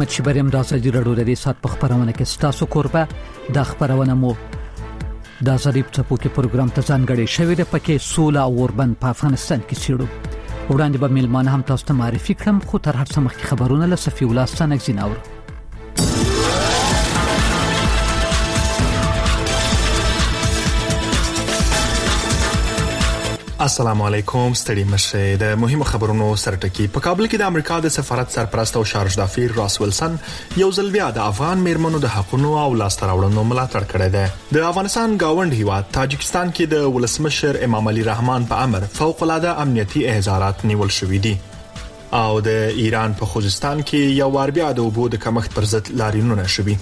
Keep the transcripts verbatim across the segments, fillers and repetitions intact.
احمد شبریم د ازادي راډیو د سات په خبرونه کې ستاسو کوربه د خبرونه مو د ظریف ټپو کې پروګرام ته ځانګړی شوی د پکې سولا او اوربند په افغانستان کې چیرو وړاندې به ملمانه هم تاسو ته معرفي کړم خو تر هر څه مخکې خبرونه له صفي الله ستانک زیناور. السلام علیکم ستړي مشه د مهمو خبرونو سرټکی په کابل کې د امریکا د سفارت سرپرست او شارج دافیر راس ویلسن یو ځل بیا د افغان میرمنو د حقوقو او لاسته راوړنو ملاتړ کړی دی. د افغانستان گاوند هیواد تاجکستان کې د ولسمشر امام علي رحمان په امر فوق العاده امنیتي احضارات نیول شوې دي او د ایران په خوزستان کې یو وار بیا د اوبو د کمښت پر ضد لاریونونه شوي.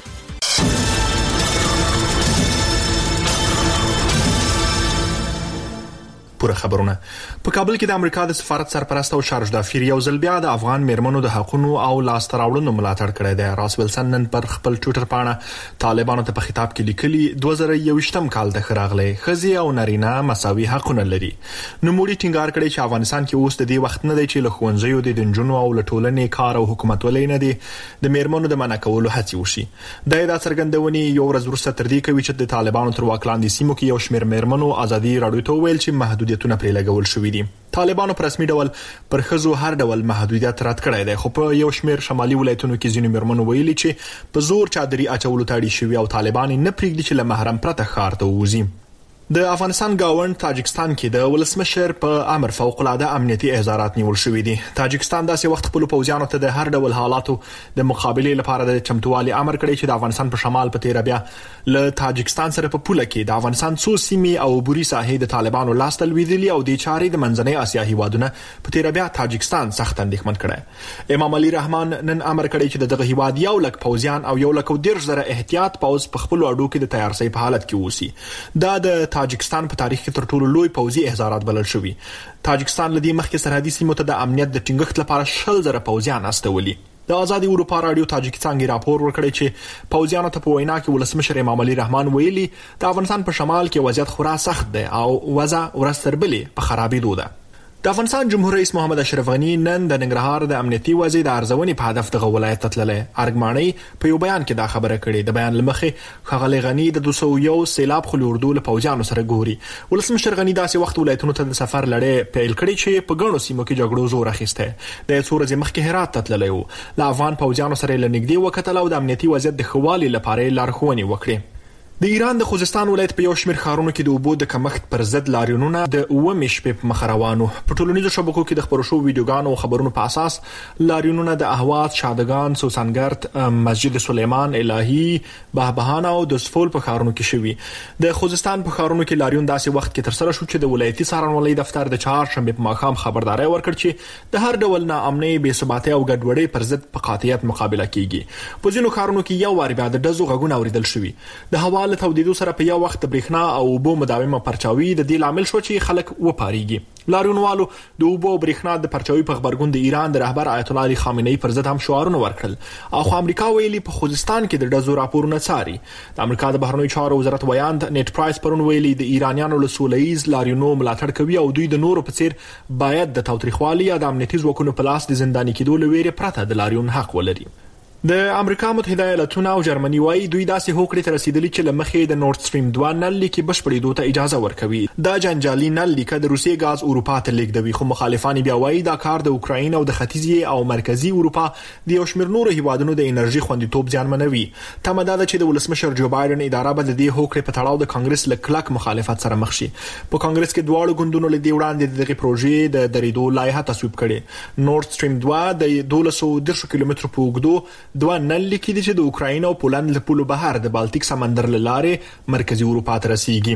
پوره خبرونه په کابل کې د امریکا د سفارت سرپرست او شارج دافیر یو ځل بیا د افغان میرمنو د حقوقو او لاسته راوړنو ملاتړ کړی دی. راس ویلسن نن پر خپل ټوئیټر باندې طالبانو ته په خطاب کې لیکلي دوه زره یوویشتم کال د خراغله خزي او نارینه مساوي حقونه لري. نو موږ ټینګار کړی چې افغانستان کې اوس د دې وخت نه دی چې له ښوونځیو د دنجونو او لټولنې کار او حکومت ولې نه دی د میرمنو د منع کولو هڅې وشي. د دا څرګندونې یو ورځ وروسته تر دې کوي چې د طالبانو تر واک لاندې سیمو کې یو شمېر میرمنو ازادي راډیو ته ویل چې محدود محدودیتونه پرې لګول شوې دي. طالبانو په رسمي ډول پر خزو هر ډول محدودیت رد کړی دی خو په یو شمېر شمالي ولایتونو کې ځینې میرمنو ویلي چې په زور چادري اچولو ته اړ شوي او طالبان نه پرېږدي چې له محرم پرته ښار ته ووځي. د افغانستان گاوند تاجکستان کې د ولسمشر په امر فوق العاده امنیتي احضارات نیول شوې دي. تاجکستان داسې وخت خپل پوځیانو ته د هر ډول حالاتو د مقابله لپاره د چمتووالي امر کړی چې د افغانستان په شمال په تیر بیا له تاجکستان سره په پوله کې د افغانستان څو سیمې او بوري ساحې د طالبانو لاس ته لویدلي او د چارې د منځنۍ اسیا هیوادونو په تیر بیا تاجکستان سخت اندېښمن کړي. امام علي رحمان نن امر کړی چې دغه هیواد یو لک پوځیان او یو لک ډیر زره احتیاط پوځ په خپل اډو کې د تیارسي په حالت کې ووسی. دا د تاجکستان په تاریخ کې تر ټولو لوی پوځي احضارات بلل شوی. تاجکستان لدی مخکې سرحدي سیمو ته د امنیت د ټینګښت لپاره شل زره پوځیان استولي. د آزادي اروپا رادیو تاجکستان کې راپور ورکړی چې پوځیانو ته په وینا کې ولسمشر امام علي رحمان ویلي د افغانستان په شمال کې وضعیت خورا سخت دی او وضع ورستربلې په خرابېدو ده. د افغانستان جمهور رئیس محمد اشرف غنی نن د ننګرهار د امنیتي وضع د ارزونې په هدف دغه ولایت ته تللی. ارګمانۍ په یو بیان کې دا خبره کړې. د بیان لمخې ښاغلی غنی د دوه سوه یو سیلاب خلي اردو له پوځیانو سره ګوري. ولسمشر غنی داسې وخت ولایتونو ته د سفر لړۍ پیل کړی چې په ګڼو سیمو کې جګړو زور اخیسته. د څو ورځې مخکې هرات ته تللی و. له افغان پوځیانو سره له نږدې وکتل او د امنیتي وضعیت د ښه والي لپاره لارښوونې وکړې. د ایران د خوزستان ولایت په یو شمېر ښارونو کې د اوبو د کمښت پر ضد لاریونونه د اوومې شپې په مخ روانو. په ټولنیزو شبکو کې د خبرو شوو ویډیوګانو او خبرونو په اساس لاریونونه د اهوات، شادګان، سوسنګرد، مسجد سلیمان، الهي، بهبهان او د سفول په ښارونو کې شوي. د خوزستان په ښارونو کې لاریون داسې وخت کې تر سره شو چې د ولایتي څارنوالۍ دفتر د چهارشنبې په ماښام خبرداري ورکړ چې د هر ډول ناامنۍ، بې ثباتۍ او ګډوډۍ پر ضد په قاطعیت مقابله کیږي. په ځینو ښارونو کې یو وار بیا د ډزو غږونه اوریدل شوي. د هوا له تودېدو سره په یو وخت برېښنا او اوبو مداومه پرچاوي د دې لامل شو چې خلک وپاریږي. لاریونوالو د اوبو او برېښنا د پرچاوي په خبرګون د ایران د رهبر آیت الله علي خامنه‌ای پر ضد هم شعارونه ورکړل. او خو امریکا ویلي په خوزستان کې د ډزو راپورونه څاري. د امریکا د بهرنیو چارو وزارت ویاند نیټ پرایس پرون ویلي د ایرانیانو له سولهییز لاریونو ملاتړ کوي او دوی د نورو په څیر باید د تاوتریخوالي یا د امنیتي ځواکونو په لاس د زنداني کېدو له ویرې پرته د لاریون حق ولري. د امریکا متحده ایالاتونو او جرمني وايي دوی داسې هوکړې ته رسیدلي چې لمخې د نورد سټریم دوه نل لیکي بشپړېدو ته اجازه ورکوي. دا جنجالي نل لیکه د روسیې غاز اروپا ته لیږدوي خو مخالفان بیا وايي دا کار د اوکراین او د ختیځي او مرکزی اروپا د یو شمېر نورو هیوادونو د انرژي خوندیتوب زیانمنوي. تمه ده چې د ولسمشر جو بایدن اداره به د دې هوکړې په تړاو د کانګرس له کلک مخالفت سره مخ شي. په کانګرس کې دواړو ګوندونو له دې وړاندې دغه پروژې د درېدو لایحه تصویب کړې. نورد سټریم دوه د دولس سوه دېرش کیلومترو په اوږدو دوه نل لیکي چې د اوکراین او پولند له پولو بهر د بالټیک سمندر له لارې مرکزی اروپا ته رسیږي.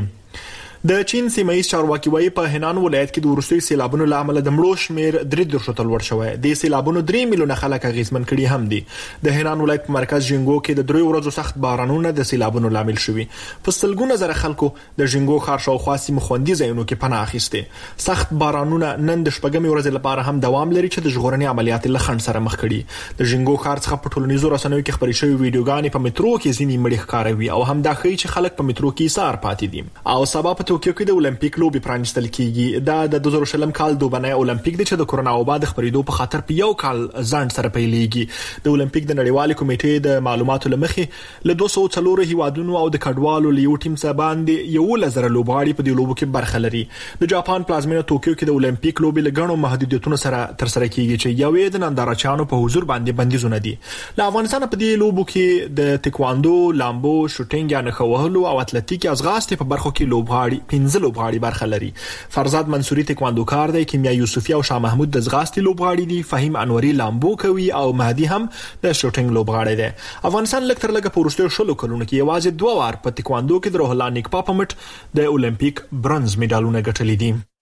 د چین سیمایي چارواکي وايي په هنان ولایت کې د وروستي سیلابونو لامل د مړو شمیر درې درشو ته لوړ شوی. د سیلابونو درې میلیونه خلک اغیزمن کړي هم دي. د هنان ولایت په مرکز جنګو کې د درې ورځو سخت بارانونو د سیلابونو لامل شوي. په سلګونه زره خلکو د جنګو ښار شاوخوا سیمو خوندي ځایونو کې پناه اخیسته. سخت بارانونه نن د شپږمې ورځې لپاره هم دوام لري چې د ژغورنې عملیات له خنډ سره مخ کړي. د جنګو ښار څخه په ټولنیزو رسنیو کې خبري شوی ویډیوګانې په مترو کې ځینې مړي ښکاروي او هم دا ښيي چې خلک په مترو کې ایثار پاتې دي. او سبا په په توکیو کې د اولمپیک لوبي پرانستل کیږي. دا د دوه زره شلم کال دوبنه اولمپیک د چې د کورونا وبا د خبرېدو په خاطر په یو کال ځان سره پیلېږي. د اولمپیک د نړیوال کمیټې د معلوماتو لمخې له دوه سوه څلور هیوادونو او د کډوالو لیو ټیم څخه باندې یو لزر لوبغاړي په دې لوبو کې برخه لري. د جاپان پلازمینه توکیو کې د اولمپیک لوبي لګڼو محدودیتونو سره تر سره کیږي چې یوې د نندارچیانو په حضور باندې بندیزونه دي. له افغانستان په دې لوبو کې د تکواندو، لامبو، شوټینګ یا نخوهلو او اتلټیک از غاستې په برخو کې لوبغاړي پنځه لوبغاړي برخه لري. فرزاد منصوري تکواندوکار دی، کیمیا یوسفی او شاه محمود د زغاستې لوبغاړي دي، فهیم انوري لامبو کوي او مهدی هم د شوټینګ لوبغاړی دی. افغانستان لکه تر لګه په وروستیو شلو کلونو کې یوازې دوه وار په تکواندو کې د روح الله نیکپا په مټ د اولمپیک برونز میډالونه ګټلي دي.